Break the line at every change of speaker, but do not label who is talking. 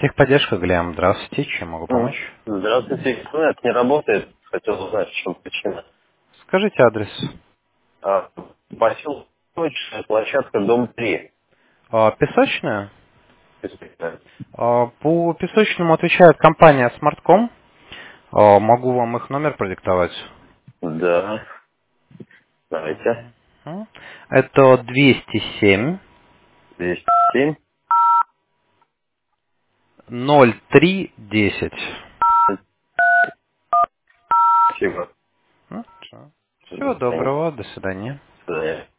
Техподдержка, Глеб. Здравствуйте. Чем могу помочь?
Здравствуйте. Интернет не работает. Хотел узнать, в чем причина.
Скажите адрес.
Поселок Точная, площадка, дом 3.
Песочная? По песочному отвечает компания Smartcom. Могу вам их номер продиктовать.
Да, давайте.
Мгм. Это 207
207.
0310.
Спасибо.
Всего
До свидания.
доброго. До свидания.
До свидания.